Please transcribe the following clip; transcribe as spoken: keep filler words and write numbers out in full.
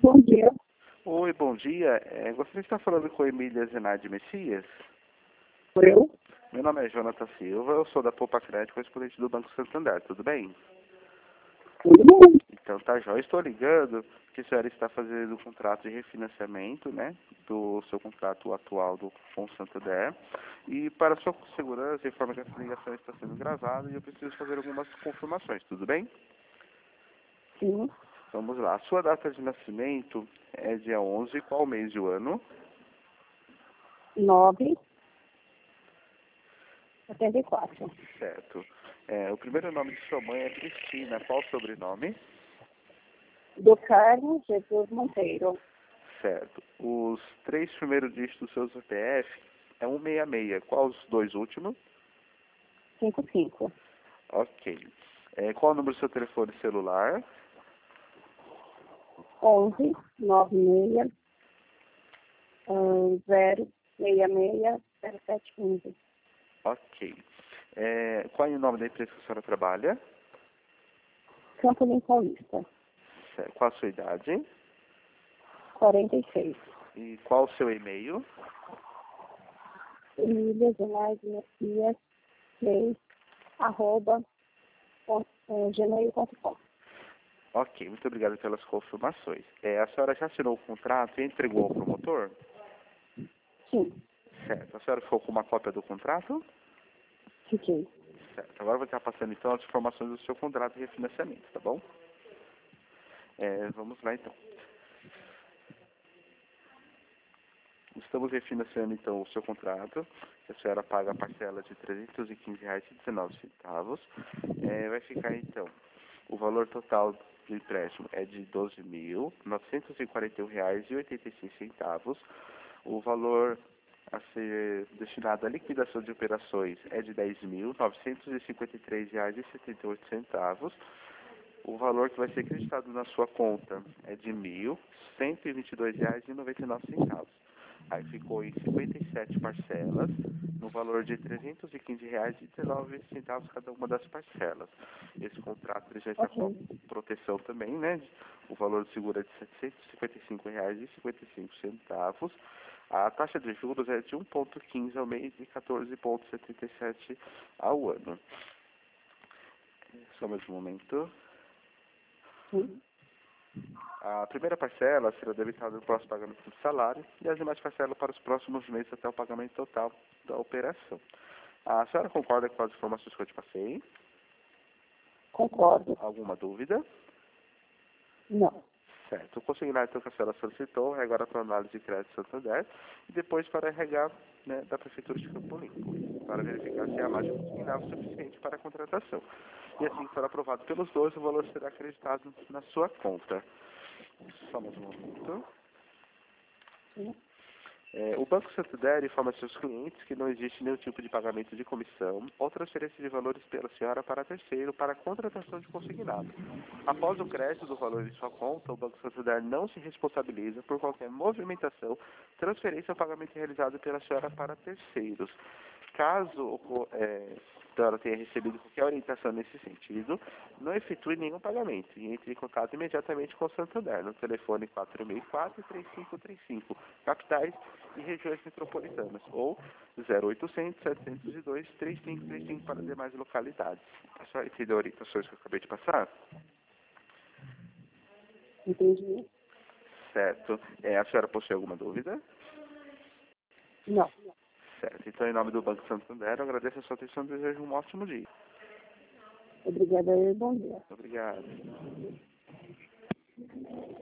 Bom dia. Oi, bom dia. É, gostaria de estar falando com Emília Zenardi Messias. Eu? Meu nome é Jonathan Silva, eu sou da Poupa Crédito, correspondente do Banco Santander, tudo bem? Tudo bem. Então, tá, Jó. Estou ligando porque a senhora está fazendo um contrato de refinanciamento, né, do seu contrato atual do, com o Santander. E para sua segurança, informa que essa ligação está sendo gravada e eu preciso fazer algumas confirmações, tudo bem? Sim. Vamos lá. A sua data de nascimento é dia onze, qual mês e o ano? Nove setenta e quatro. Certo. É, o primeiro nome de sua mãe é Cristina, qual o sobrenome? Do Carmo Jesus Monteiro. Certo. Os três primeiros dígitos do seu C P F é cento e sessenta e seis. Qual os dois últimos? Cinco cinco. Ok. É, qual o número do seu telefone celular? Onze nove seis zero seis seis zero sete quinze. Ok. É, qual é o nome da empresa que a senhora trabalha? Campo Limpo Paulista. Certo. Qual a sua idade? Quarenta e seis. E qual o seu e-mail? Emília Zenardi Messias três arroba pon- eh, gmail ponto com. Ok, muito obrigado pelas confirmações. É, a senhora já assinou o contrato e entregou ao promotor? Sim. Certo. A senhora ficou com uma cópia do contrato? Fiquei. Certo. Agora eu vou estar passando então as informações do seu contrato de refinanciamento, tá bom? É, vamos lá então. Estamos refinanciando então o seu contrato. A senhora paga a parcela de trezentos e quinze reais e dezenove centavos. É, vai ficar então, o valor total do empréstimo é de doze mil novecentos e quarenta e um reais e oitenta e seis centavos. O valor a ser destinado à liquidação de operações é de dez mil novecentos e cinquenta e três reais e setenta e oito centavos. O valor que vai ser acreditado na sua conta é de mil cento e vinte e dois reais e noventa e nove centavos. Aí ficou em cinquenta e sete parcelas, no valor de trezentos e quinze reais e dezenove centavos cada uma das parcelas. Esse contrato ele já está com Ok. a proteção também, né? O valor do seguro é de setecentos e cinquenta e cinco reais e cinquenta e cinco centavos. A taxa de juros é de um vírgula quinze ao mês e quatorze vírgula setenta e sete ao ano. Só mais um momento. Sim. A primeira parcela será debitada no próximo pagamento do salário e as demais parcelas para os próximos meses até o pagamento total da operação. A senhora concorda com as informações que eu te passei? Concordo. Alguma dúvida? Não. Certo. O consignado então, que a senhora solicitou é agora para análise de crédito Santander e depois para R H, né, da Prefeitura de Campo Limpo, para verificar se a margem consignada é suficiente para a contratação. E assim que for aprovado pelos dois, o valor será acreditado na sua conta. Só mais um momento. Sim. É, o Banco Santander informa a seus clientes que não existe nenhum tipo de pagamento de comissão ou transferência de valores pela senhora para terceiro para a contratação de consignado. Após o crédito do valor em sua conta, o Banco Santander não se responsabiliza por qualquer movimentação, transferência ou pagamento realizado pela senhora para terceiros. Caso é, a senhora tenha recebido qualquer orientação nesse sentido, não efetue nenhum pagamento e entre em contato imediatamente com o Santander no telefone quatro seis quatro, três cinco três cinco, capitais e regiões metropolitanas, ou zero oitocentos, setecentos e dois, três cinco três cinco para demais localidades. A senhora entendeu as orientações que eu acabei de passar? Entendi. Certo. É, a senhora possui alguma dúvida? Não. Certo. Então, em nome do Banco Santander, eu agradeço a sua atenção e desejo um ótimo dia. Obrigada e bom dia. Obrigado.